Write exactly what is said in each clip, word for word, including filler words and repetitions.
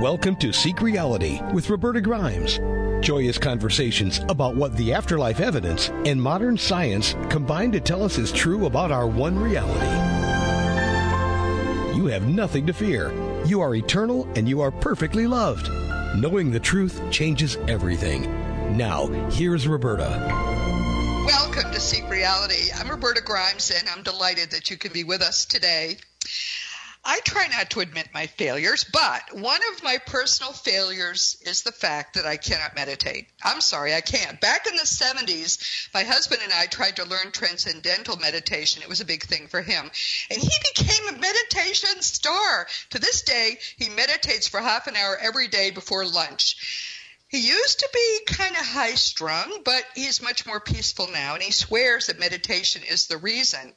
Welcome to Seek Reality with Roberta Grimes. Joyous conversations about what the afterlife evidence and modern science combine to tell us is true about our one reality. You have nothing to fear. You are eternal and you are perfectly loved. Knowing the truth changes everything. Now, here's Roberta. Welcome to Seek Reality. I'm Roberta Grimes, and I'm delighted that you can be with us today. I try not to admit my failures, but one of my personal failures is the fact that I cannot meditate. I'm sorry, I can't. Back in the seventies, my husband and I tried to learn transcendental meditation. It was a big thing for him. And he became a meditation star. To this day, he meditates for half an hour every day before lunch. He used to be kind of high-strung, but he's much more peaceful now, and he swears that meditation is the reason.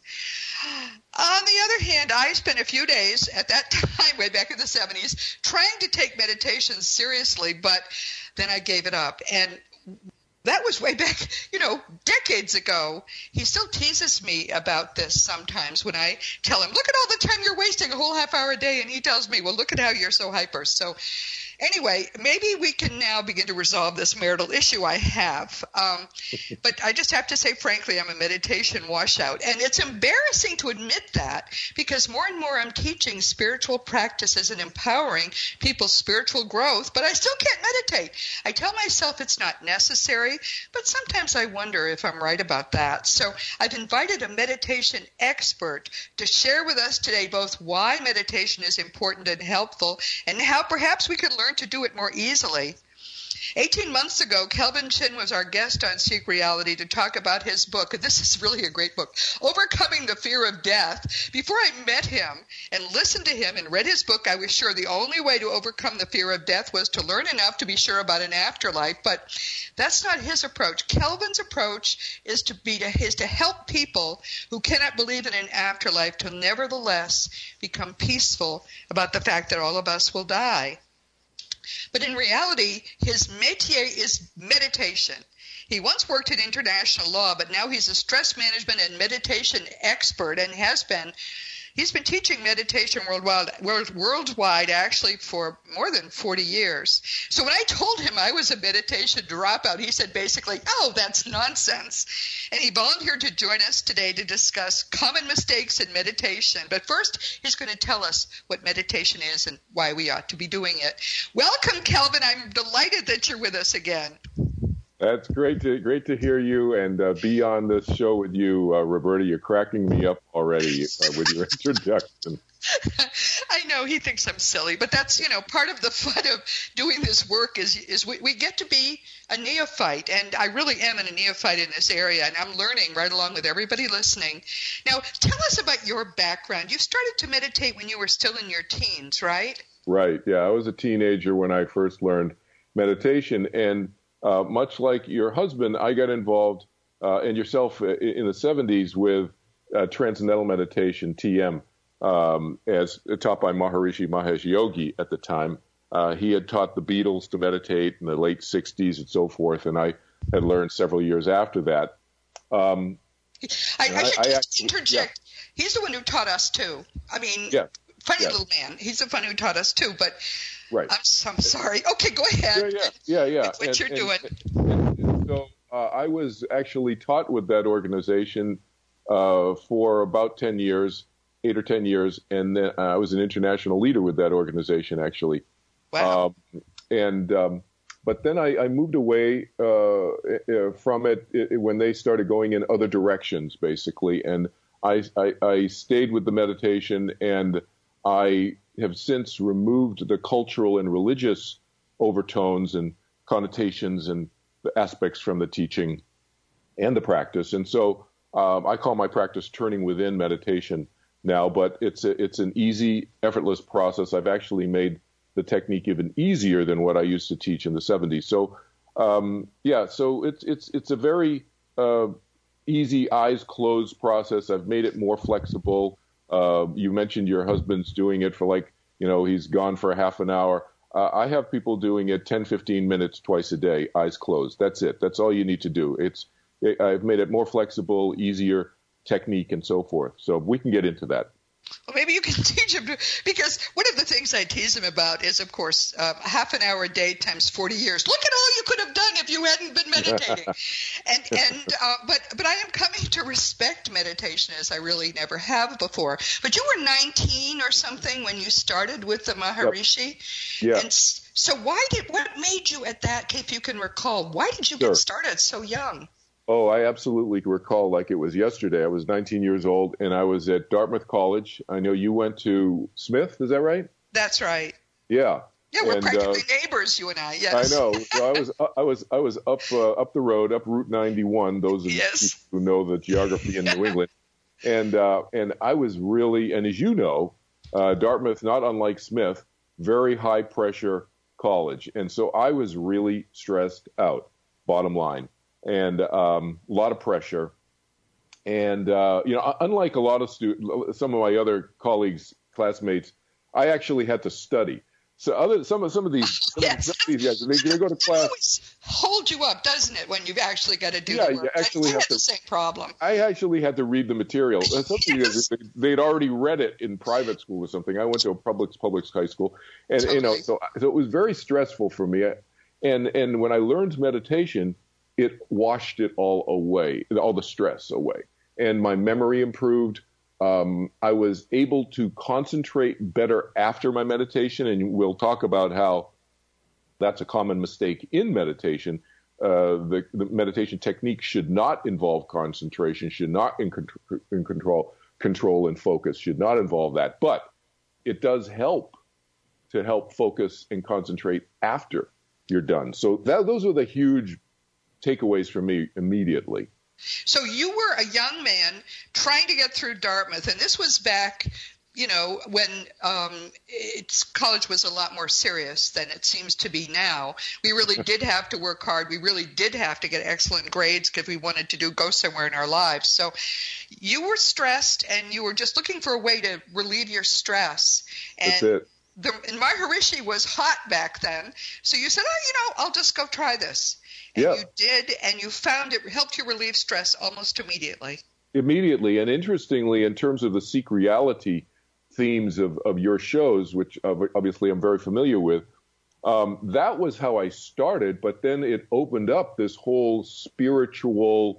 On the other hand, I spent a few days at that time, way back in the seventies, trying to take meditation seriously, but then I gave it up. And that was way back, you know, decades ago. He still teases me about this sometimes when I tell him, look at all the time you're wasting, a whole half hour a day. And he tells me, well, look at how you're so hyper. So anyway, maybe we can now begin to resolve this marital issue I have. Um, but I just have to say, frankly, I'm a meditation washout. And it's embarrassing to admit that because more and more I'm teaching spiritual practices and empowering people's spiritual growth, but I still can't meditate. I tell myself it's not necessary, but sometimes I wonder if I'm right about that. So I've invited a meditation expert to share with us today both why meditation is important and helpful and how perhaps we could learn to do it more easily. Eighteen months ago, Kelvin Chin was our guest on Seek Reality to talk about his book. This is really a great book, Overcoming the Fear of Death. Before I met him and listened to him and read his book, I was sure the only way to overcome the fear of death was to learn enough to be sure about an afterlife. But that's not his approach. Kelvin's approach is to be to, is to help people who cannot believe in an afterlife to nevertheless become peaceful about the fact that all of us will die. But in reality, his métier is meditation. He once worked in international law, but now he's a stress management and meditation expert and has been. He's been teaching meditation worldwide, worldwide actually for more than forty years. So when I told him I was a meditation dropout, he said basically, oh, that's nonsense. And he volunteered to join us today to discuss common mistakes in meditation. But first, he's going to tell us what meditation is and why we ought to be doing it. Welcome, Kelvin. I'm delighted that you're with us again. That's great to great to hear you and uh, be on this show with you, uh, Roberta. You're cracking me up already uh, with your introduction. I know he thinks I'm silly, but that's, you know, part of the fun of doing this work is is we, we get to be a neophyte, and I really am a neophyte in this area, and I'm learning right along with everybody listening. Now, tell us about your background. You started to meditate when you were still in your teens, right? Right. Yeah, I was a teenager when I first learned meditation, and Uh, much like your husband, I got involved, uh, and yourself uh, in the seventies with uh, Transcendental Meditation, T M, um, as taught by Maharishi Mahesh Yogi at the time. Uh, he had taught the Beatles to meditate in the late sixties and so forth, and I had learned several years after that. Um, I, I should I, just I, interject. Yeah. He's the one who taught us, too. I mean, yeah. funny yeah. little man. He's the one who taught us, too, but right. I'm, I'm sorry. Okay, go ahead. Yeah, yeah, yeah. yeah. That's what and, you're and, doing. And, and so uh, I was actually taught with that organization uh, for about ten years, eight or ten years, and then uh, I was an international leader with that organization, actually. Wow. Um, and um, but then I, I moved away uh, from it, it when they started going in other directions, basically, and I, I, I stayed with the meditation, and I have since removed the cultural and religious overtones and connotations and the aspects from the teaching and the practice. And so um, I call my practice Turning Within meditation now, but it's a, it's an easy, effortless process. I've actually made the technique even easier than what I used to teach in the seventies. So um, yeah, so it's it's it's a very uh, easy, eyes closed process. I've made it more flexible. Uh, you mentioned your husband's doing it for like, you know, he's gone for a half an hour. Uh, I have people doing it ten, fifteen minutes twice a day, eyes closed. That's it. That's all you need to do. It's it, I've made it more flexible, easier technique, and so forth. So we can get into that. Well, maybe you can teach him to, because one of the things I tease him about is, of course, uh, half an hour a day times forty years. Look at all you could have done if you hadn't been meditating. and and uh, but but I am coming to respect meditation as I really never have before. But you were nineteen or something when you started with the Maharishi. Yep. Yeah. And so why did what made you at that? If you can recall, why did you Sure. get started so young? Oh, I absolutely recall like it was yesterday. I was nineteen years old, and I was at Dartmouth College. I know you went to Smith. Is that right? That's right. Yeah. Yeah, we're and, practically uh, neighbors, you and I. Yes. I know. So I was I was I was up uh, up the road, up Route ninety-one. Those of Yes. you who know the geography in New England, and uh, and I was really, and as you know, uh, Dartmouth, not unlike Smith, very high pressure college, and so I was really stressed out. Bottom line. And um, a lot of pressure. And, uh, you know, unlike a lot of students, some of my other colleagues, classmates, I actually had to study. So other some of some of these, some Yes. of these guys, they, they go to It class. always hold you up, doesn't it, when you've actually got to do Yeah, the you work? actually I, I have had to- the same problem. I actually had to read the material. Uh, Some of Yes. these guys, they'd already read it in private school or something. I went to a public public high school, and you know, Totally. so so it was very stressful for me. And and when I learned meditation, it washed it all away, all the stress away. And my memory improved. Um, I was able to concentrate better after my meditation. And we'll talk about how that's a common mistake in meditation. Uh, the, the meditation technique should not involve concentration, should not in, con- in control, control and focus, should not involve that. But it does help to help focus and concentrate after you're done. So that, those are the huge takeaways for me immediately. So you were a young man trying to get through Dartmouth, and this was back, you know, when um, it's, college was a lot more serious than it seems to be now. We really did have to work hard. We really did have to get excellent grades if we wanted to do go somewhere in our lives. So you were stressed, and you were just looking for a way to relieve your stress. And That's it. The, and Maharishi was hot back then. So you said, oh, you know, I'll just go try this. And Yeah. you did, and you found it helped you relieve stress almost immediately. Immediately. And interestingly, in terms of the Seek Reality themes of, of your shows, which obviously I'm very familiar with, um, that was how I started. But then it opened up this whole spiritual,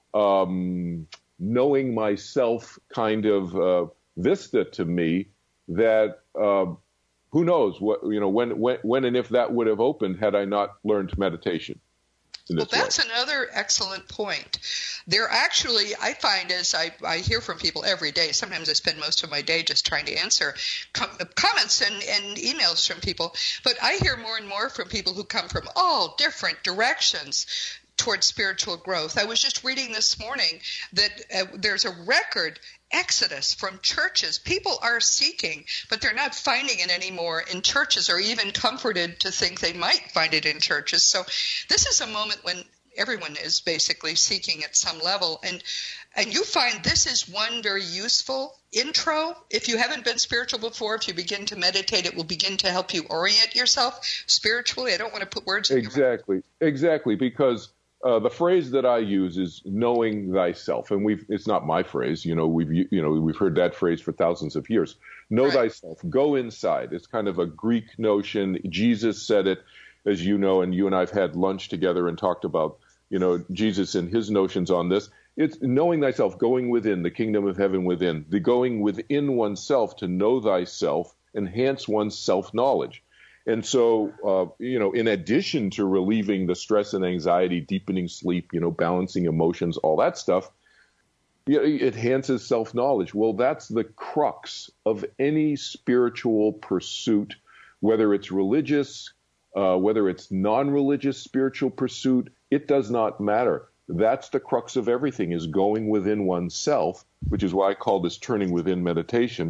um, knowing myself kind of uh, vista to me that uh, who knows what, you know, when, when, when and if that would have opened had I not learned meditation. Well, that's way. Another excellent point. There actually, I find as I, I hear from people every day, sometimes I spend most of my day just trying to answer com- comments and, and emails from people, but I hear more and more from people who come from all different directions towards spiritual growth. I was just reading this morning that uh, there's a record exodus from churches. People are seeking, but they're not finding it anymore in churches, or even comforted to think they might find it in churches. So this is a moment when everyone is basically seeking at some level. And and you find this is one very useful intro. If you haven't been spiritual before, if you begin to meditate, it will begin to help you orient yourself spiritually. I don't want to put words in your mouth. Exactly, exactly, because Uh, the phrase that I use is knowing thyself, and we've, it's not my phrase, you know, we've, you know, we've heard that phrase for thousands of years. Know Right. thyself, go inside. It's kind of a Greek notion. Jesus said it, as you know, and you and I've had lunch together and talked about, you know, Jesus and his notions on this. It's knowing thyself, going within, the kingdom of heaven within, the going within oneself to know thyself, enhance one's self-knowledge. And so, uh, you know, in addition to relieving the stress and anxiety, deepening sleep, you know, balancing emotions, all that stuff, you know, it enhances self-knowledge. Well, that's the crux of any spiritual pursuit, whether it's religious, uh, whether it's non-religious spiritual pursuit, it does not matter. That's the crux of everything, is going within oneself, which is why I call this turning within meditation,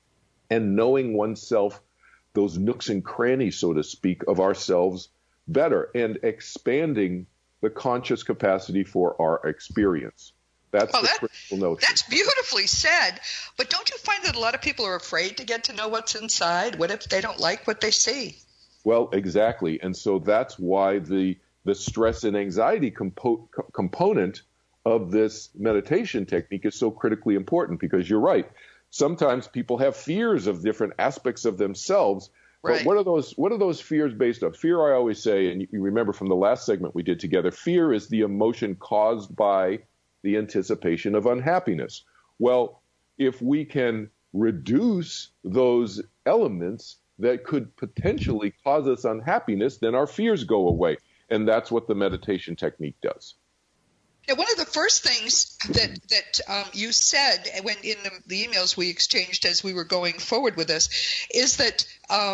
and knowing oneself, those nooks and crannies, so to speak, of ourselves better, and expanding the conscious capacity for our experience. That's Well, the that- critical notion. That's beautifully said. But don't you find that a lot of people are afraid to get to know what's inside? What if they don't like what they see? Well, exactly. And so that's why the the stress and anxiety compo- component of this meditation technique is so critically important, because you're right. sometimes people have fears of different aspects of themselves. Right. But what are those what are those fears based on? Fear, I always say, and you remember from the last segment we did together, fear is the emotion caused by the anticipation of unhappiness. Well, if we can reduce those elements that could potentially cause us unhappiness, then our fears go away. And that's what the meditation technique does. Now, one of the first things that that um, you said when in the, the emails we exchanged as we were going forward with this is that um,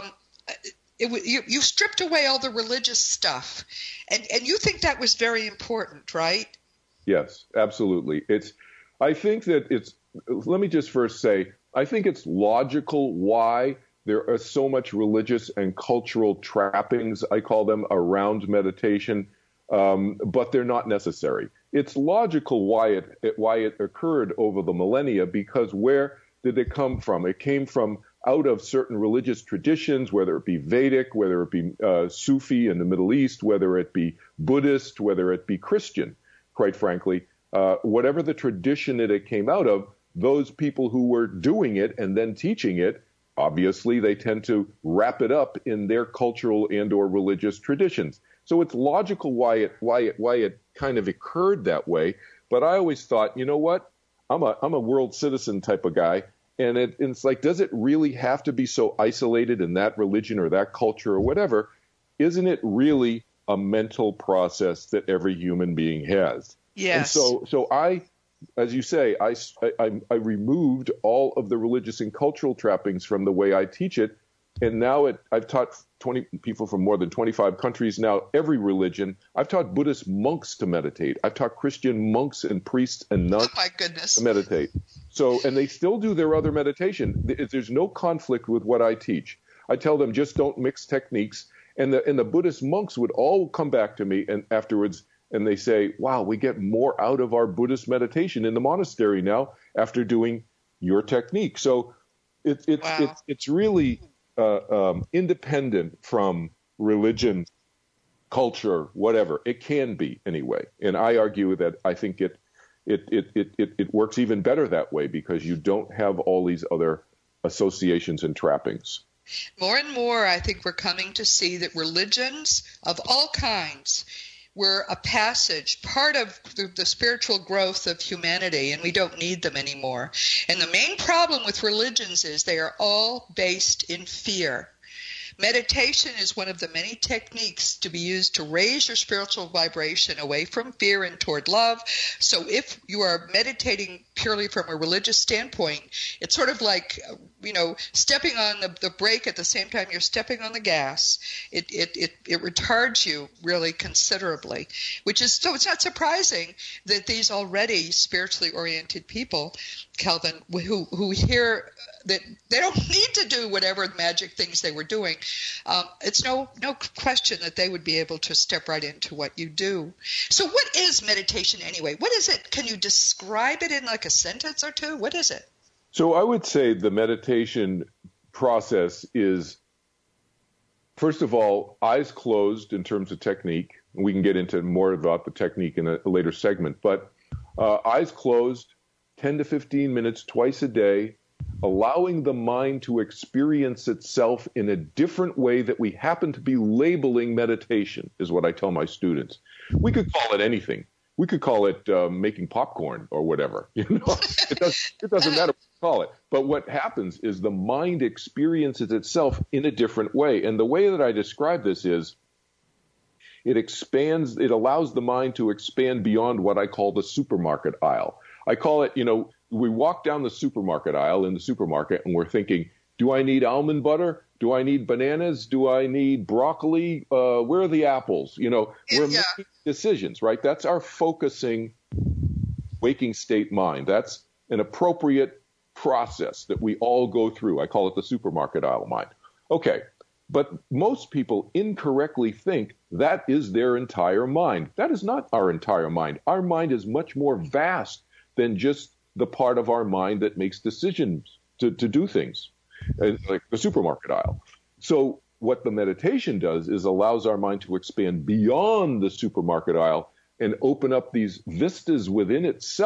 it, you, you stripped away all the religious stuff, and and you think that was very important, right? Yes, absolutely. It's. I think that it's. Let me just first say, I think it's logical why there are so much religious and cultural trappings, I call them, around meditation, um, but they're not necessary. It's logical why it, it why it occurred over the millennia, because where did it come from? It came from out of certain religious traditions, whether it be Vedic, whether it be uh, Sufi in the Middle East, whether it be Buddhist, whether it be Christian, quite frankly. Uh, whatever the tradition that it came out of, those people who were doing it and then teaching it, obviously they tend to wrap it up in their cultural and or religious traditions. So it's logical why it why it why it kind of occurred that way. But I always thought, you know what? I'm a I'm a world citizen type of guy, and it, it's like, does it really have to be so isolated in that religion or that culture or whatever? Isn't it really a mental process that every human being has? Yes. And so so I, as you say, I, I I removed all of the religious and cultural trappings from the way I teach it. And now it, I've taught twenty people from more than twenty-five countries now, every religion. I've taught Buddhist monks to meditate. I've taught Christian monks and priests and nuns oh my goodness. to meditate. So, and they still do their other meditation. There's no conflict with what I teach. I tell them just don't mix techniques. And the, and the Buddhist monks would all come back to me and afterwards and they say, wow, we get more out of our Buddhist meditation in the monastery now after doing your technique. So it, it's, wow. it's, it's really... Uh, um, independent from religion, culture, whatever. It can be anyway. And I argue that I think it it, it, it, it it works even better that way because you don't have all these other associations and trappings. More and more, I think we're coming to see that religions of all kinds were a passage, part of the, the spiritual growth of humanity, and we don't need them anymore. And the main problem with religions is they are all based in fear. Meditation is one of the many techniques to be used to raise your spiritual vibration away from fear and toward love. So if you are meditating purely from a religious standpoint, it's sort of like, you know, stepping on the, the brake at the same time you're stepping on the gas. It, it, it, it retards you really considerably, which is, so it's not surprising that these already spiritually oriented people, Calvin, who, who hear that they don't need to do whatever magic things they were doing, um, it's no no question that they would be able to step right into what you do. So what is meditation anyway? What is it? Can you describe it in like a sentence or two? What is it? So I would say the meditation process is, first of all, eyes closed in terms of technique. We can get into more about the technique in a, a later segment, but uh, eyes closed, ten to fifteen minutes twice a day, allowing the mind to experience itself in a different way that we happen to be labeling meditation, is what I tell my students. We could call it anything. We could call it uh, making popcorn or whatever. You know, it, does, it doesn't matter what you call it. But what happens is the mind experiences itself in a different way. And the way that I describe this is it expands, it allows the mind to expand beyond what I call the supermarket aisle. I call it, you know, we walk down the supermarket aisle in the supermarket and we're thinking, do I need almond butter? Do I need bananas? Do I need broccoli? Uh, where are the apples? You know, we're yeah. making decisions, right? That's our focusing waking state mind. That's an appropriate process that we all go through. I call it the supermarket aisle mind. Okay. But most people incorrectly think that is their entire mind. That is not our entire mind. Our mind is much more vast than just the part of our mind that makes decisions to, to do things, like the supermarket aisle. So what the meditation does is allows our mind to expand beyond the supermarket aisle and open up these vistas within itself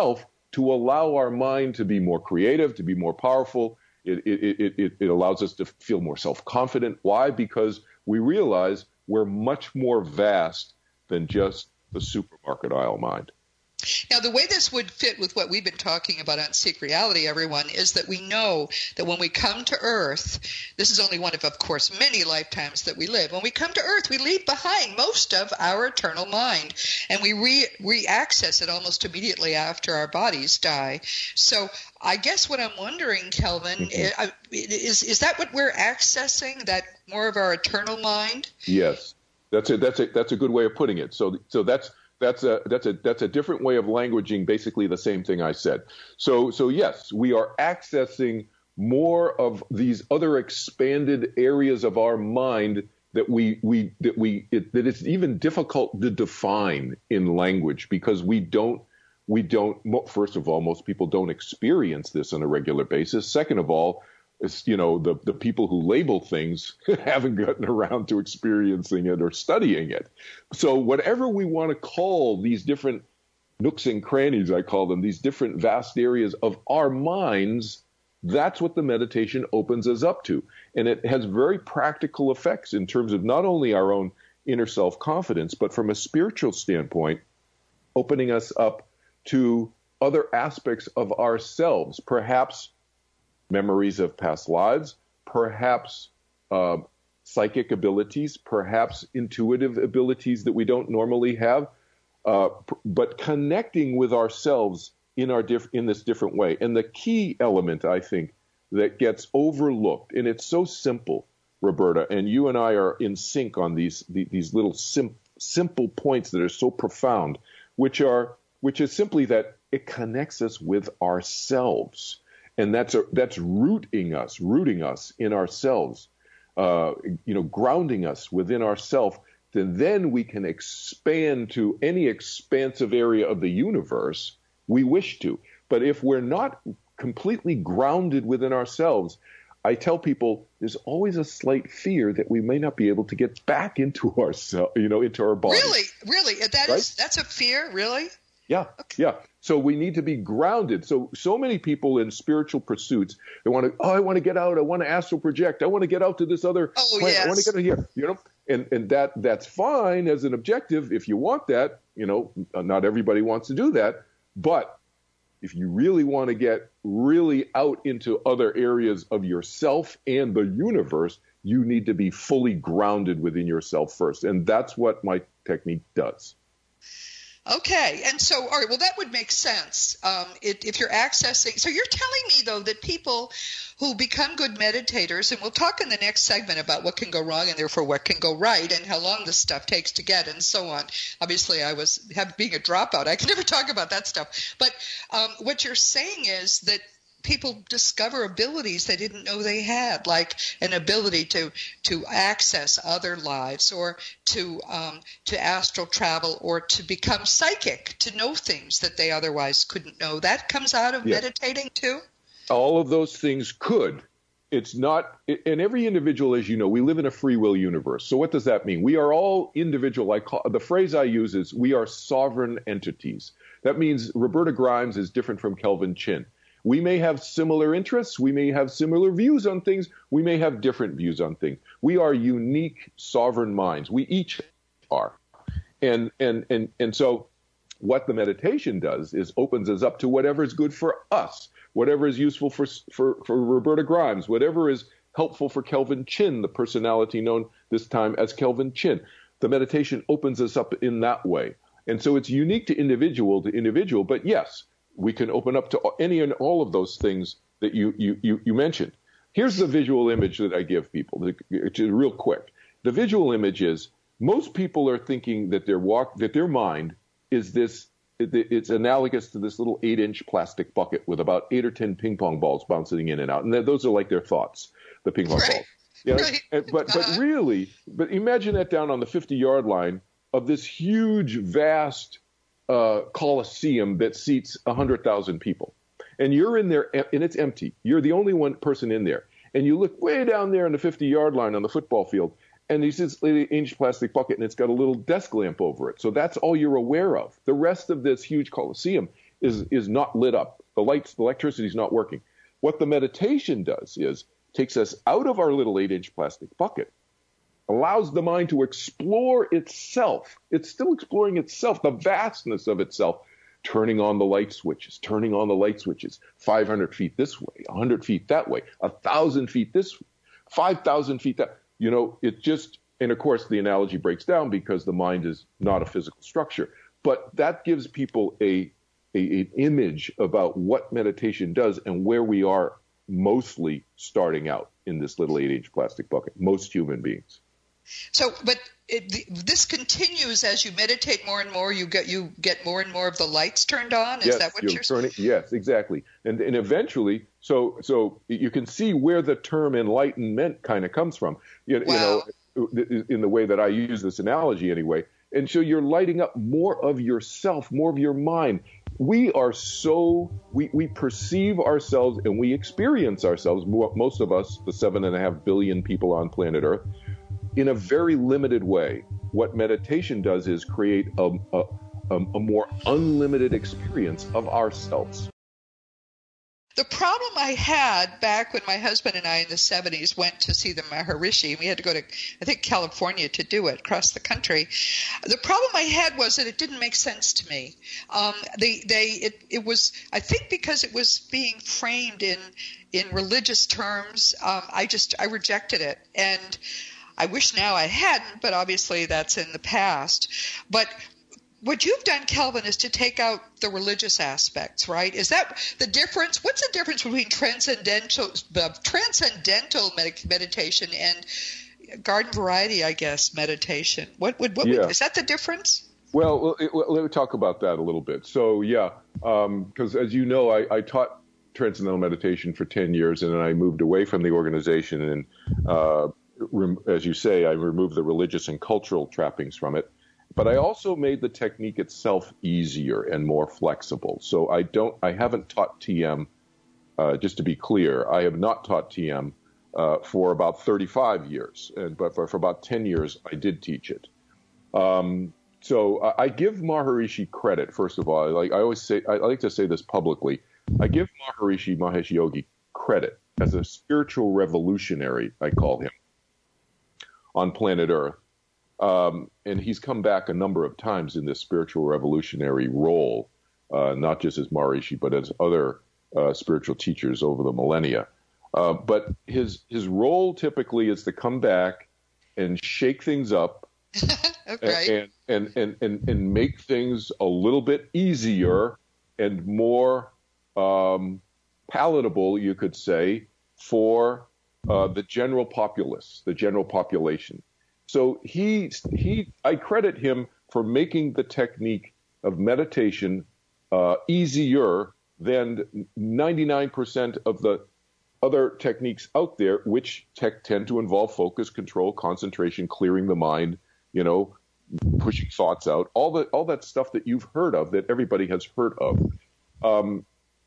to allow our mind to be more creative, to be more powerful. It, it, it, it, it allows us to feel more self-confident. Why? Because we realize we're much more vast than just the supermarket aisle mind. Now, the way this would fit with what we've been talking about on Seek Reality, everyone, is that we know that when we come to Earth, this is only one of, of course, many lifetimes that we live. When we come to Earth, we leave behind most of our eternal mind, and we re- re-access it almost immediately after our bodies die. So I guess what I'm wondering, Kelvin, mm-hmm. is, is that what we're accessing, that more of our eternal mind? Yes. That's a, that's a, that's a good way of putting it. So, so that's, That's a that's a that's a different way of languaging basically the same thing I said. So so yes, we are accessing more of these other expanded areas of our mind that we we that we it, that it's even difficult to define in language because we don't we don't first of all, most people don't experience this on a regular basis. Second of all, it's, you know, the, the people who label things haven't gotten around to experiencing it or studying it. So whatever we want to call these different nooks and crannies, I call them, these different vast areas of our minds, that's what the meditation opens us up to. And it has very practical effects in terms of not only our own inner self-confidence, but from a spiritual standpoint, opening us up to other aspects of ourselves, perhaps memories of past lives, perhaps uh, psychic abilities, perhaps intuitive abilities that we don't normally have, uh, but connecting with ourselves in our diff- in this different way. And the key element, I think, that gets overlooked, and it's so simple, Roberta, and you and I are in sync on these these little sim- simple points that are so profound, which are which is simply that it connects us with ourselves. And that's a, that's rooting us, rooting us in ourselves, uh, you know, grounding us within ourselves. And then we can expand to any expansive area of the universe we wish to. But if we're not completely grounded within ourselves, I tell people there's always a slight fear that we may not be able to get back into ourselves, you know, into our body. Really, really, that right? is that's a fear, really. Yeah, okay. yeah. So we need to be grounded. So, so many people in spiritual pursuits, they want to, oh, I want to get out. I want to astral project. I want to get out to this other oh, planet. Yes. I want to get out here, you know, and, and that, that's fine as an objective. If you want that, you know, not everybody wants to do that. But if you really want to get really out into other areas of yourself and the universe, you need to be fully grounded within yourself first. And that's what my technique does. Okay, and so, all right, well, that would make sense um, it, if you're accessing. So you're telling me, though, that people who become good meditators, and we'll talk in the next segment about what can go wrong and therefore what can go right and how long this stuff takes to get and so on. Obviously, I was have, being a dropout. I can never talk about that stuff. But um, what you're saying is that people discover abilities they didn't know they had, like an ability to to access other lives, or to um, to astral travel, or to become psychic, to know things that they otherwise couldn't know. That comes out of yes. meditating too? All of those things could. It's not, and every individual, as you know, we live in a free will universe. So what does that mean? We are all individual. I call, the phrase I use is we are sovereign entities. That means Roberta Grimes is different from Kelvin Chin. We may have similar interests. We may have similar views on things. We may have different views on things. We are unique sovereign minds. We each are. And, and, and, and so what the meditation does is opens us up to whatever is good for us, whatever is useful for, for, for Roberta Grimes, whatever is helpful for Kelvin Chin, the personality known this time as Kelvin Chin. The meditation opens us up in that way. And so it's unique to individual to individual, but yes, we can open up to any and all of those things that you, you, you, you mentioned. Here's the visual image that I give people, which is real quick. The visual image is most people are thinking that their walk, that their mind is this, it's analogous to this little eight-inch plastic bucket with about eight or ten ping pong balls bouncing in and out. And those are like their thoughts, the ping pong right. balls. You know? Right. And, but, but really, but imagine that down on the fifty-yard line of this huge, vast Uh, Coliseum that seats one hundred thousand people. And you're in there, and it's empty. You're the only one person in there. And you look way down there on the fifty-yard line on the football field, and you see this eight-inch plastic bucket, and it's got a little desk lamp over it. So that's all you're aware of. The rest of this huge Coliseum is is not lit up. The lights, the electricity is not working. What the meditation does is takes us out of our little eight-inch plastic bucket, allows the mind to explore itself. It's still exploring itself, the vastness of itself, turning on the light switches, turning on the light switches, five hundred feet this way, one hundred feet that way, one thousand feet this way, five thousand feet that. You know, it just, and of course the analogy breaks down because the mind is not a physical structure. But that gives people a, a an image about what meditation does and where we are mostly starting out in this little eight-inch plastic bucket, most human beings. So, but it, this continues as you meditate more and more. You get you get more and more of the lights turned on. Is yes, that what you're, you're turning? Yes, exactly. And and eventually, so so you can see where the term enlightenment kind of comes from. You, wow. you know, in the way that I use this analogy, anyway. And so you're lighting up more of yourself, more of your mind. We are so, we, we perceive ourselves and we experience ourselves, most of us, the seven and a half billion people on planet Earth, in a very limited way. What meditation does is create a, a, a more unlimited experience of ourselves. The problem I had back when my husband and I in the seventies went to see the Maharishi, we had to go to, I think, California to do it, across the country. The problem I had was that it didn't make sense to me. Um, they, they, it, it was, I think because it was being framed in, in religious terms, um, I just, I rejected it. And I wish now I hadn't, but obviously that's in the past. But what you've done, Kelvin, is to take out the religious aspects, right? Is that the difference? What's the difference between transcendental uh, transcendental med- meditation and garden variety, I guess, meditation? What would what yeah. would, is that the difference? Well, let me talk about that a little bit. So, yeah, because um, as you know, I, I taught transcendental meditation for ten years, and then I moved away from the organization. And uh, rem- as you say, I removed the religious and cultural trappings from it. But I also made the technique itself easier and more flexible. So I don't, I haven't taught T M, uh, just to be clear, I have not taught T M uh, for about thirty-five years. And, but for, for about ten years, I did teach it. Um, so I, I give Maharishi credit, first of all. Like I always say, I, I like to say this publicly. I give Maharishi Mahesh Yogi credit as a spiritual revolutionary, I call him, on planet Earth. Um, and he's come back a number of times in this spiritual revolutionary role, uh, not just as Maharishi, but as other uh, spiritual teachers over the millennia. Uh, but his his role typically is to come back and shake things up okay. and, and, and, and, and make things a little bit easier and more um, palatable, you could say, for uh, the general populace, the general population. So he, he, I credit him for making the technique of meditation uh, easier than ninety-nine percent of the other techniques out there, which tech tend to involve focus, control, concentration, clearing the mind, you know, pushing thoughts out, all that, all that stuff that you've heard of, that everybody has heard of. Um,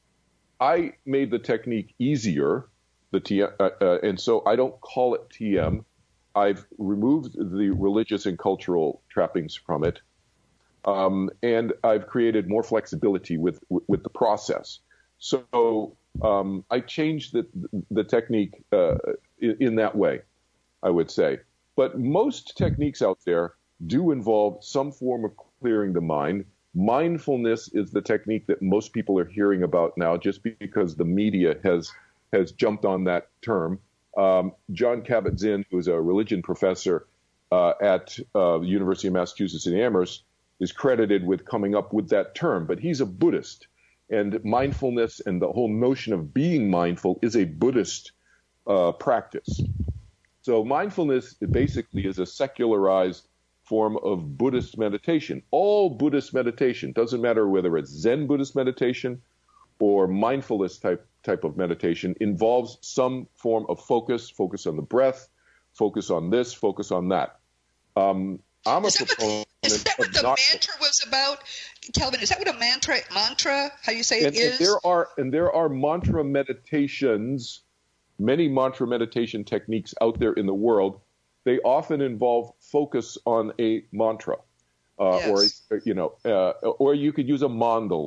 I made the technique easier, the T M, uh, uh, and so I don't call it T M. I've removed the religious and cultural trappings from it, um, and I've created more flexibility with with the process. So um, I changed the the technique uh, in, in that way, I would say. But most techniques out there do involve some form of clearing the mind. Mindfulness is the technique that most people are hearing about now, just because the media has has jumped on that term. Um, John Kabat-Zinn, who is a religion professor uh, at uh, the University of Massachusetts in Amherst, is credited with coming up with that term. But he's a Buddhist, and mindfulness and the whole notion of being mindful is a Buddhist uh, practice. So mindfulness basically is a secularized form of Buddhist meditation. All Buddhist meditation, doesn't matter whether it's Zen Buddhist meditation or mindfulness type type of meditation, involves some form of focus, focus on the breath, focus on this, focus on that. Um, I'm a is that proponent what, is that what the not, mantra was about, Kelvin? Is that what a mantra, mantra, how you say it and, is? And there are, and there are mantra meditations, many mantra meditation techniques out there in the world. They often involve focus on a mantra, uh, yes. or, you know, uh, or you could use a mandala.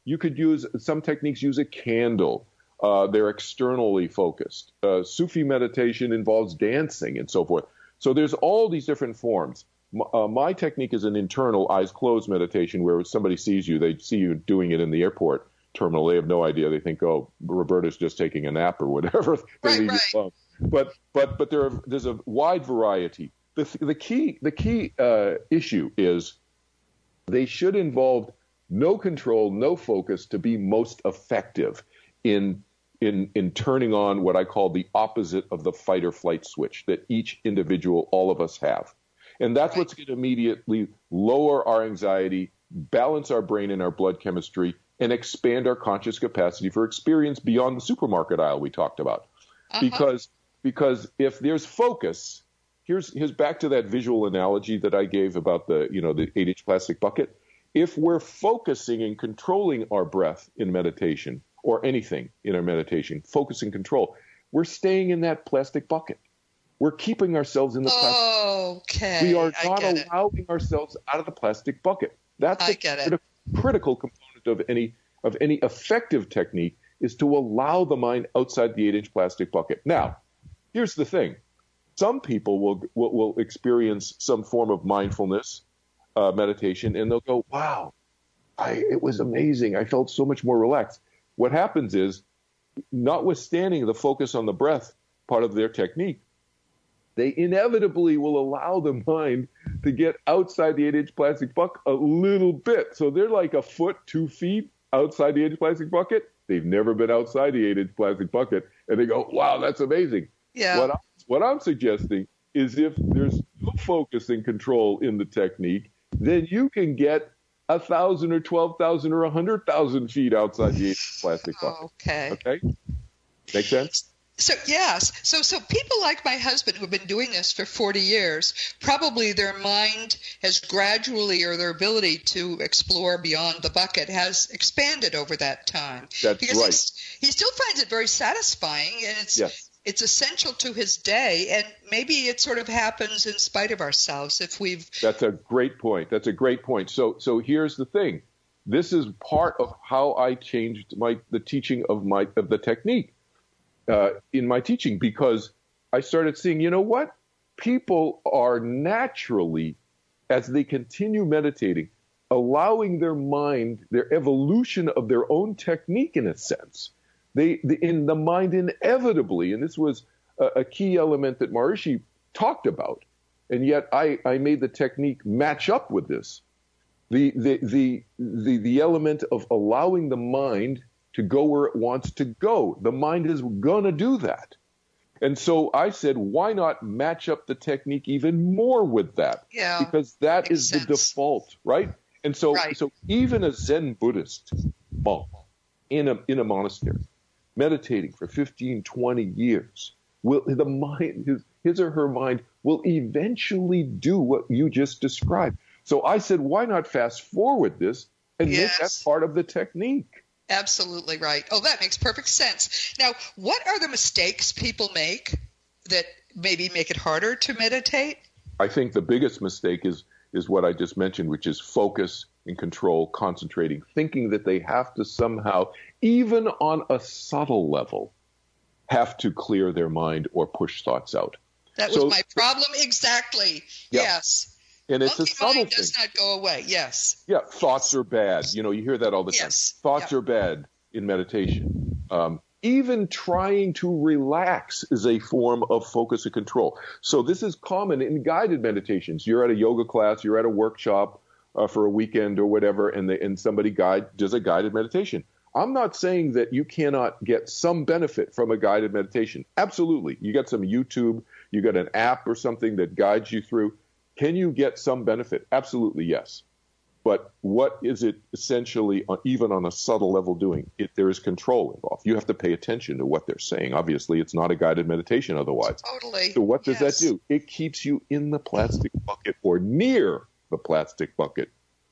You could use, some techniques use a candle. Uh, they're externally focused. Uh, Sufi meditation involves dancing and so forth. So there's all these different forms. Uh, my technique is an internal eyes closed meditation where somebody sees you, they see you doing it in the airport terminal. They have no idea. They think, oh, Roberta's just taking a nap or whatever. They right, leave right. you alone. But but but there are, there's a wide variety. The the key the key uh, issue is they should involve no control, no focus to be most effective in in in turning on what I call the opposite of the fight or flight switch that each individual, all of us have. And that's Right. what's going to immediately lower our anxiety, balance our brain and our blood chemistry, and expand our conscious capacity for experience beyond the supermarket aisle we talked about. Uh-huh. Because because if there's focus, here's here's back to that visual analogy that I gave about the you know the eight inch plastic bucket. If we're focusing and controlling our breath in meditation or anything in our meditation, focus and control, we're staying in that plastic bucket. We're keeping ourselves in the plastic. Okay. We are I not get it. allowing ourselves out of the plastic bucket. That's I the get it. criti- critical component of any of any effective technique is to allow the mind outside the eight inch plastic bucket. Now, here's the thing. Some people will will, will experience some form of mindfulness uh, meditation, and they'll go, wow, I, it was amazing. I felt so much more relaxed. What happens is, notwithstanding the focus on the breath part of their technique, they inevitably will allow the mind to get outside the eight inch plastic bucket a little bit. So they're like a foot, two feet outside the eight inch plastic bucket. They've never been outside the eight inch plastic bucket. And they go, wow, that's amazing. Yeah. What, I, what I'm suggesting is if there's no focus and control in the technique, then you can get a thousand or twelve thousand or a hundred thousand feet outside the eight inch plastic bucket. Okay. Okay? Make sense? So yes, so so people like my husband who have been doing this for forty years, probably their mind has gradually, or their ability to explore beyond the bucket has expanded over that time. That's because right. he's, he still finds it very satisfying, and it's Yes. it's essential to his day. And maybe it sort of happens in spite of ourselves if we've. That's a great point. That's a great point. So so here's the thing. This is part of how I changed my the teaching of my of the technique. Uh, in my teaching, because I started seeing, you know what? People are naturally, as they continue meditating, allowing their mind, their evolution of their own technique in a sense. They, the, in the mind inevitably, and this was a, a key element that Maharishi talked about, and yet I, I made the technique match up with this. The, the, the, the, the element of allowing the mind to go where it wants to go. The mind is going to do that. And so I said, why not match up the technique even more with that? Yeah, because that makes is sense. the default, right? And so, Right. so even a Zen Buddhist monk in a, in a monastery, meditating for fifteen, twenty years, will the mind, his, his or her mind will eventually do what you just described. So I said, why not fast forward this and make that Yes. part of the technique? Absolutely right. Oh, that makes perfect sense. Now, what are the mistakes people make that maybe make it harder to meditate? I think the biggest mistake is is what I just mentioned, which is focus and control, concentrating, thinking that they have to somehow, even on a subtle level, have to clear their mind or push thoughts out. That was So- my problem exactly. Yeah. Yes. And it's Monkey a subtle mind thing. does not go away. Yes. Yeah, thoughts are bad. You know, you hear that all the time. Yes. Thoughts Yeah. are bad in meditation. Um, even trying to relax is a form of focus and control. So this is common in guided meditations. You're at a yoga class, you're at a workshop uh, for a weekend or whatever, and, they, and somebody guide does a guided meditation. I'm not saying that you cannot get some benefit from a guided meditation. Absolutely. You got some YouTube, you got an app or something that guides you through. Can you get some benefit? Absolutely, yes. But what is it essentially, on, even on a subtle level, doing? It, there is control involved. You have to pay attention to what they're saying. Obviously, it's not a guided meditation otherwise. Totally. So what does Yes. that do? It keeps you in the plastic bucket or near the plastic bucket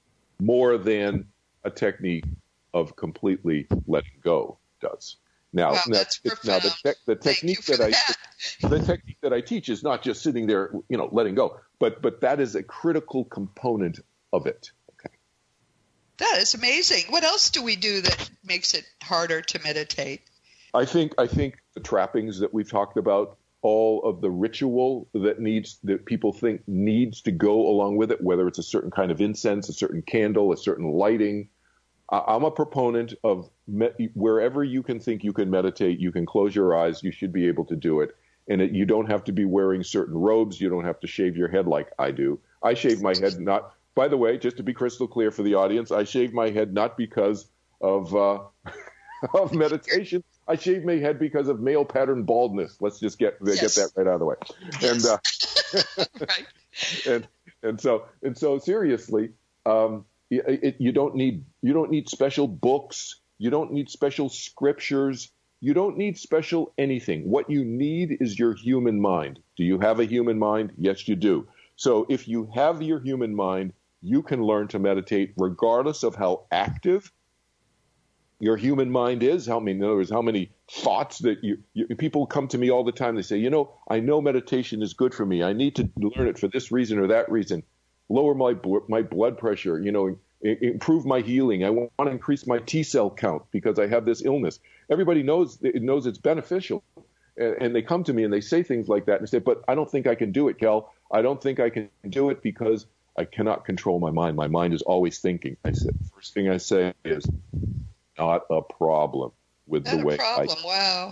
more than a technique of completely letting go does. Now, Wow, now, that's it's- now the, profound. tech the Thank technique you for that I that. the technique that I teach is not just sitting there, you know, letting go, but but that is a critical component of it. Okay. That is amazing. What else do we do that makes it harder to meditate? I think I think the trappings that we've talked about, all of the ritual that needs that people think needs to go along with it, whether it's a certain kind of incense, a certain candle, a certain lighting. I'm a proponent of me- wherever you can think you can meditate, you can close your eyes, you should be able to do it. And it, you don't have to be wearing certain robes. You don't have to shave your head like I do. I shave my head not, by the way, just to be crystal clear for the audience, I shave my head not because of uh, of meditation. I shave my head because of male pattern baldness. Let's just get yes. get that right out of the way. Yes. And uh, right. and and so and so seriously, um, it, it, you don't need you don't need special books. You don't need special scriptures. You don't need special anything. What you need is your human mind. Do you have a human mind? Yes, you do. So if you have your human mind, you can learn to meditate regardless of how active your human mind is. How many, in other words, how many thoughts that you, you people come to me all the time. They say, you know, I know meditation is good for me. I need to learn it for this reason or that reason. Lower my my blood pressure, you know, improve my healing. I want to increase my T cell count because I have this illness. Everybody knows it knows it's beneficial, and, and they come to me and they say things like that and say, "But I don't think I can do it, Cal. I don't think I can do it because I cannot control my mind. My mind is always thinking." I said, first thing I say is, "Not a problem with Not the way a problem. I." Wow.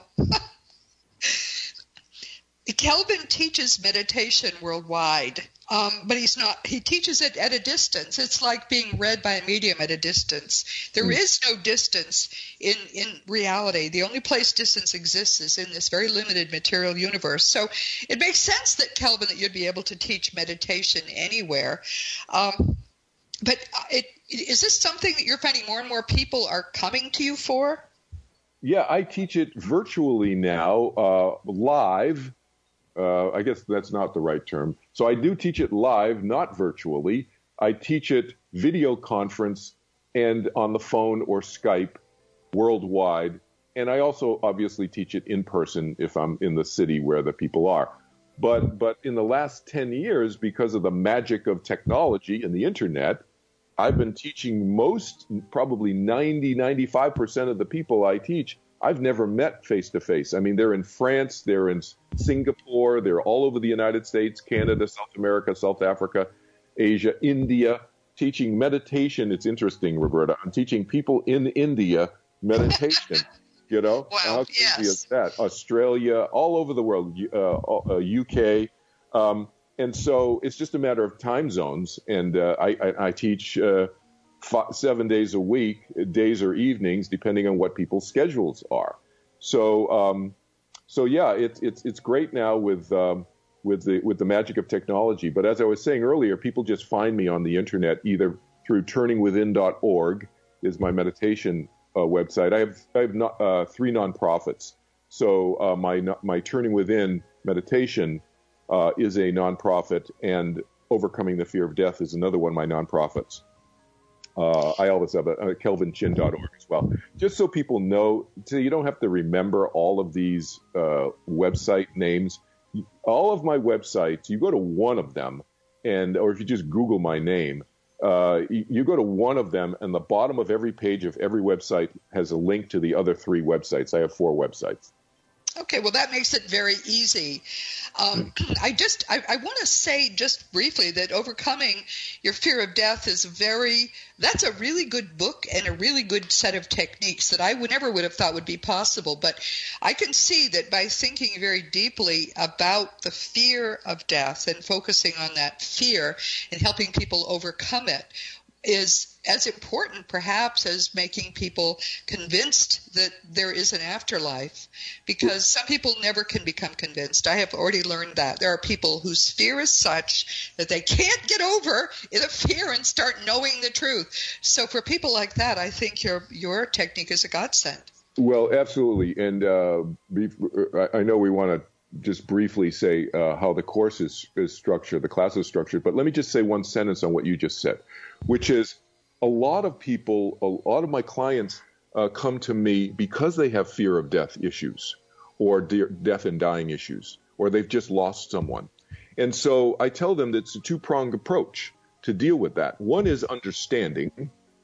Kelvin teaches meditation worldwide. Um, but he's not, he teaches it at a distance. It's like being read by a medium at a distance. There mm. is no distance in, in reality. The only place distance exists is in this very limited material universe. So it makes sense that, Kelvin, that you'd be able to teach meditation anywhere. Um, but it, is this something that you're finding more and more people are coming to you for? Yeah, I teach it virtually now, uh, live. Uh, I guess that's not the right term. So I do teach it live, not virtually. I teach it video conference and on the phone or Skype worldwide. And I also obviously teach it in person if I'm in the city where the people are. But but in the last ten years, because of the magic of technology and the internet, I've been teaching most, probably ninety, ninety-five percent of the people I teach, I've never met face-to-face. I mean, they're in France, they're in Singapore, they're all over the United States, Canada, South America, South Africa, Asia, India, teaching meditation. It's interesting, Roberta. I'm teaching people in India meditation, you know? Wow, How crazy yes. is that? Australia, all over the world, uh, uh, U K. Um, and so it's just a matter of time zones. And uh, I, I, I teach uh, five, seven days a week, days or evenings, depending on what people's schedules are. So, um, so yeah, it's it's it's great now with um, with the with the magic of technology. But as I was saying earlier, people just find me on the internet either through turning within dot org is my meditation uh, website. I have I have not, uh, three nonprofits. So uh, my my Turning Within meditation uh, is a nonprofit, and Overcoming the Fear of Death is another one of my nonprofits. Uh, I always have a, a kelvin chin dot org as well, just so people know, so you don't have to remember all of these uh, website names. All of my websites, you go to one of them, and or if you just Google my name, uh, you, you go to one of them, and the bottom of every page of every website has a link to the other three websites. I have four websites. Okay, well, that makes it very easy. Um, I just, I, I want to say just briefly that Overcoming Your Fear of Death is very, that's a really good book and a really good set of techniques that I would never would have thought would be possible. But I can see that by thinking very deeply about the fear of death and focusing on that fear and helping people overcome it is as important perhaps as making people convinced that there is an afterlife, because some people never can become convinced. I have already learned that. There are people whose fear is such that they can't get over the fear and start knowing the truth. So for people like that, I think your your technique is a godsend. Well, absolutely. And uh, I know we want to just briefly say uh, how the course is, is structured, the class is structured, but let me just say one sentence on what you just said, which is a lot of people, a lot of my clients uh, come to me because they have fear of death issues or de- death and dying issues, or they've just lost someone. And so I tell them that it's a two-pronged approach to deal with that. One is understanding,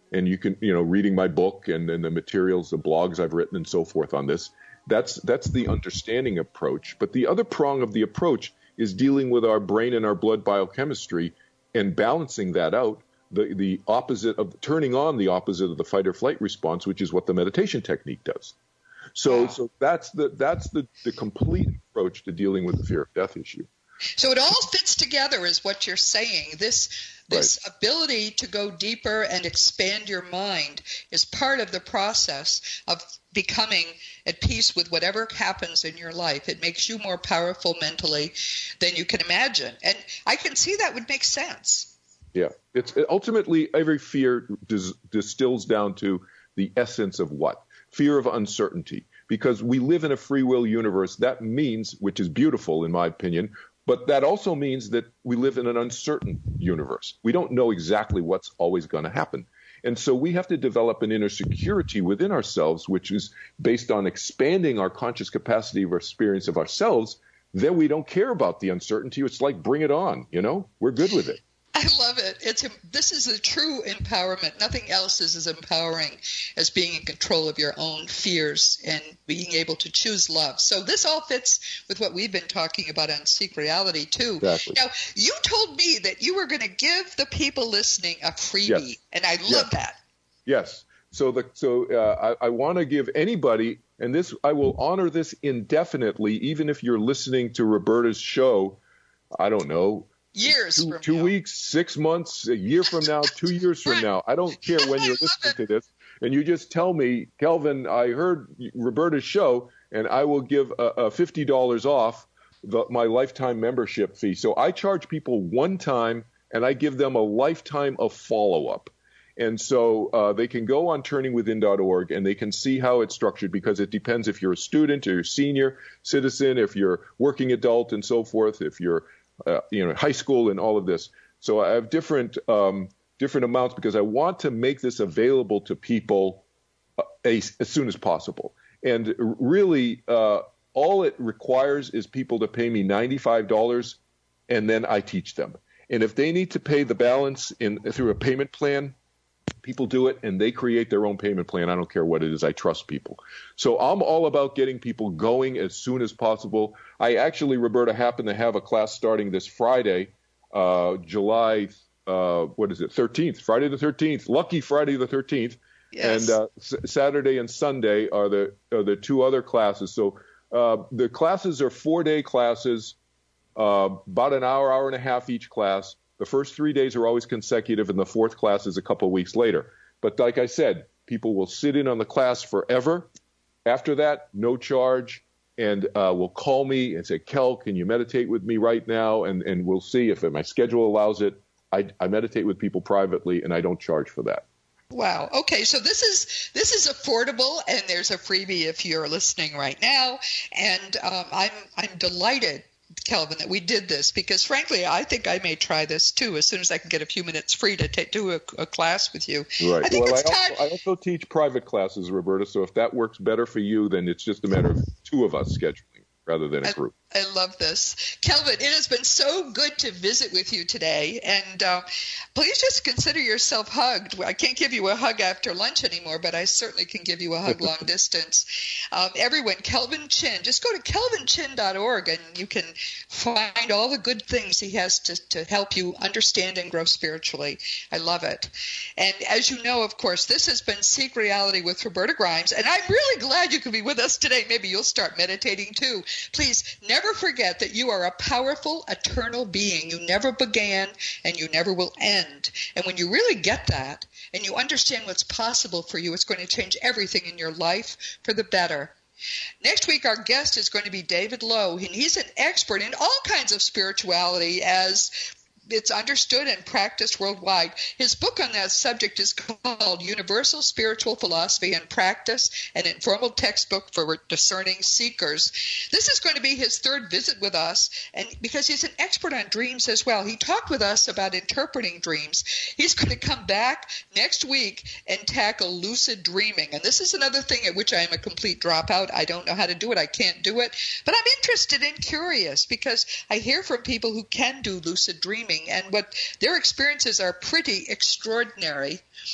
and you can, you know, reading my book and, and the materials, the blogs I've written and so forth on this. That's that's the understanding approach. But the other prong of the approach is dealing with our brain and our blood biochemistry and balancing that out, the, the opposite of turning on the opposite of the fight or flight response, which is what the meditation technique does. So, wow. so that's the that's the, the complete approach to dealing with the fear of death issue. So it all fits together, is what you're saying. This this right. ability to go deeper and expand your mind is part of the process of becoming at peace with whatever happens in your life. It makes you more powerful mentally than you can imagine, and I can see that would make sense. Yeah, it's ultimately every fear dis- distills down to the essence of what? Fear of uncertainty. Because we live in a free will universe, that means, which is beautiful in my opinion, but that also means that we live in an uncertain universe. We don't know exactly what's always going to happen. And so we have to develop an inner security within ourselves, which is based on expanding our conscious capacity of experience of ourselves. Then we don't care about the uncertainty. It's like, bring it on, you know, we're good with it. I love it. It's a, this is a true empowerment. Nothing else is as empowering as being in control of your own fears and being able to choose love. So this all fits with what we've been talking about on Seek Reality too. Exactly. Now, you told me that you were going to give the people listening a freebie, yes. and I love yes. that. Yes. So the so uh, I, I want to give anybody, and this I will honor this indefinitely, even if you're listening to Roberta's show, I don't know, Years two, from two now. weeks, six months, a year from now, two years from now. I don't care when you're listening to this. And you just tell me, Kelvin, I heard Roberta's show, and I will give a, a fifty dollars off the, my lifetime membership fee. So I charge people one time, and I give them a lifetime of follow-up. And so uh, they can go on turning within dot org, and they can see how it's structured, because it depends if you're a student or you're a senior citizen, if you're working adult and so forth, if you're Uh, you know, high school and all of this. So I have different um, different amounts because I want to make this available to people uh, as, as soon as possible. And really, uh, all it requires is people to pay me ninety-five dollars, and then I teach them. And if they need to pay the balance in through a payment plan, people do it, and they create their own payment plan. I don't care what it is. I trust people. So I'm all about getting people going as soon as possible. I actually, Roberta, happen to have a class starting this Friday, uh, July, uh, what is it, thirteenth, Friday the thirteenth, lucky Friday the thirteenth. Yes. And uh, S- Saturday and Sunday are the are the two other classes. So uh, the classes are four-day classes, uh, about an hour, hour and a half each class. The first three days are always consecutive, and the fourth class is a couple of weeks later. But like I said, people will sit in on the class forever. After that, no charge, and uh, will call me and say, Kel, can you meditate with me right now? And, and we'll see if my schedule allows it. I, I meditate with people privately, and I don't charge for that. Wow. Okay, so this is this is affordable, and there's a freebie if you're listening right now. And um, I'm I'm delighted, Kelvin, that we did this, because frankly, I think I may try this too as soon as I can get a few minutes free to take, do a, a class with you. Right. I think well, it's I, time. Also, I also teach private classes, Roberta, so if that works better for you, then it's just a matter of two of us scheduling rather than a I, group. I love this. Kelvin, it has been so good to visit with you today, and uh, please just consider yourself hugged. I can't give you a hug after lunch anymore, but I certainly can give you a hug long distance. Um, everyone, Kelvin Chin, just go to kelvin chin dot org, and you can find all the good things he has to, to help you understand and grow spiritually. I love it. And as you know, of course, this has been Seek Reality with Roberta Grimes, and I'm really glad you could be with us today. Maybe you'll start meditating too. Please never Never forget that you are a powerful, eternal being. You never began and you never will end. And when you really get that and you understand what's possible for you, it's going to change everything in your life for the better. Next week, our guest is going to be David Lowe, and he's an expert in all kinds of spirituality as it's understood and practiced worldwide. His book on that subject is called Universal Spiritual Philosophy and Practice, an informal textbook for discerning seekers. This is going to be his third visit with us, and because he's an expert on dreams as well. He talked with us about interpreting dreams. He's going to come back next week and tackle lucid dreaming. And this is another thing at which I am a complete dropout. I don't know how to do it. I can't do it. But I'm interested and curious because I hear from people who can do lucid dreaming, and what their experiences are pretty extraordinary.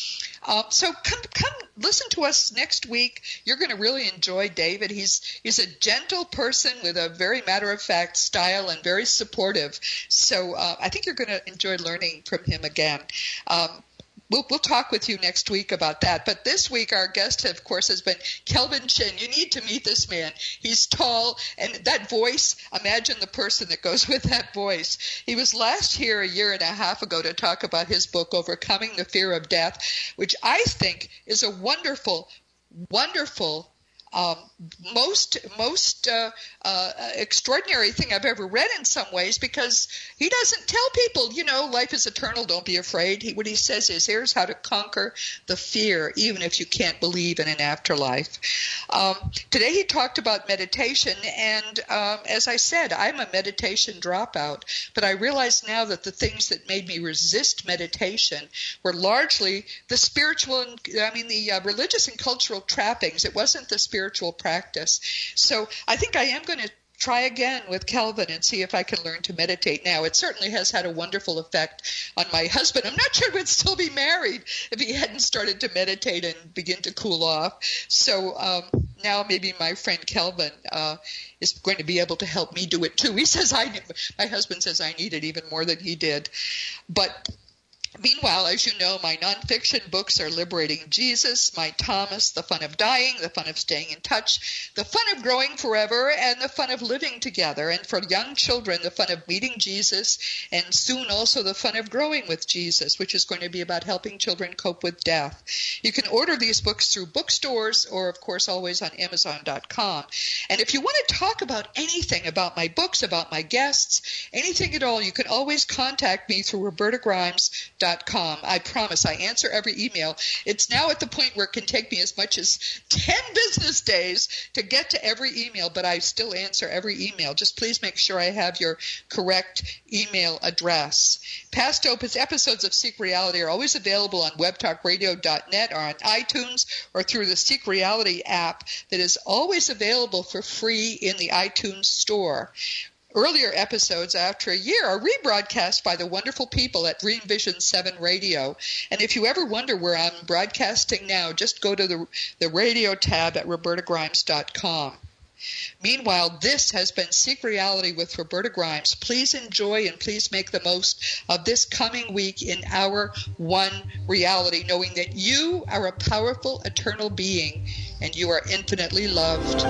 Uh, so come, come listen to us next week. You're going to really enjoy David. He's he's a gentle person with a very matter-of-fact style and very supportive. So uh, I think you're going to enjoy learning from him again. Um, We'll, we'll talk with you next week about that. But this week, our guest, of course, has been Kelvin Chin. You need to meet this man. He's tall, and that voice, imagine the person that goes with that voice. He was last here a year and a half ago to talk about his book, Overcoming the Fear of Death, which I think is a wonderful, wonderful Um, most most uh, uh, extraordinary thing I've ever read in some ways, because he doesn't tell people, you know, life is eternal, don't be afraid. He, what he says is, here's how to conquer the fear, even if you can't believe in an afterlife. Um, today he talked about meditation, and um, as I said, I'm a meditation dropout, but I realize now that the things that made me resist meditation were largely the spiritual, and, I mean, the uh, religious and cultural trappings. It wasn't the spiritual spiritual practice. So I think I am going to try again with Kelvin and see if I can learn to meditate now. It certainly has had a wonderful effect on my husband. I'm not sure we'd still be married if he hadn't started to meditate and begin to cool off. So um, now maybe my friend Kelvin uh, is going to be able to help me do it too. He says I, my husband says I need it even more than he did. But meanwhile, as you know, my nonfiction books are Liberating Jesus, My Thomas, The Fun of Dying, The Fun of Staying in Touch, The Fun of Growing Forever, and The Fun of Living Together. And for young children, The Fun of Meeting Jesus, and soon also The Fun of Growing with Jesus, which is going to be about helping children cope with death. You can order these books through bookstores or, of course, always on Amazon dot com. And if you want to talk about anything, about my books, about my guests, anything at all, you can always contact me through Roberta Grimes dot com. I promise I answer every email. It's now at the point where it can take me as much as ten business days to get to every email, but I still answer every email. Just please make sure I have your correct email address. Past episodes of Seek Reality are always available on web talk radio dot net or on iTunes or through the Seek Reality app that is always available for free in the iTunes store. Earlier episodes after a year are rebroadcast by the wonderful people at Dream Vision seven Radio. And if you ever wonder where I'm broadcasting now, just go to the, the radio tab at Roberta Grimes dot com. Meanwhile, this has been Seek Reality with Roberta Grimes. Please enjoy and please make the most of this coming week in our one reality, knowing that you are a powerful, eternal being and you are infinitely loved.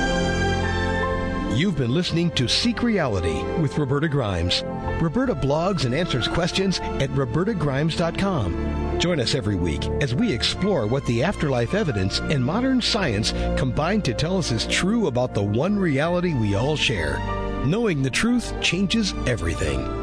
You've been listening to Seek Reality with Roberta Grimes. Roberta blogs and answers questions at Roberta Grimes dot com. Join us every week as we explore what the afterlife evidence and modern science combine to tell us is true about the one reality we all share. Knowing the truth changes everything.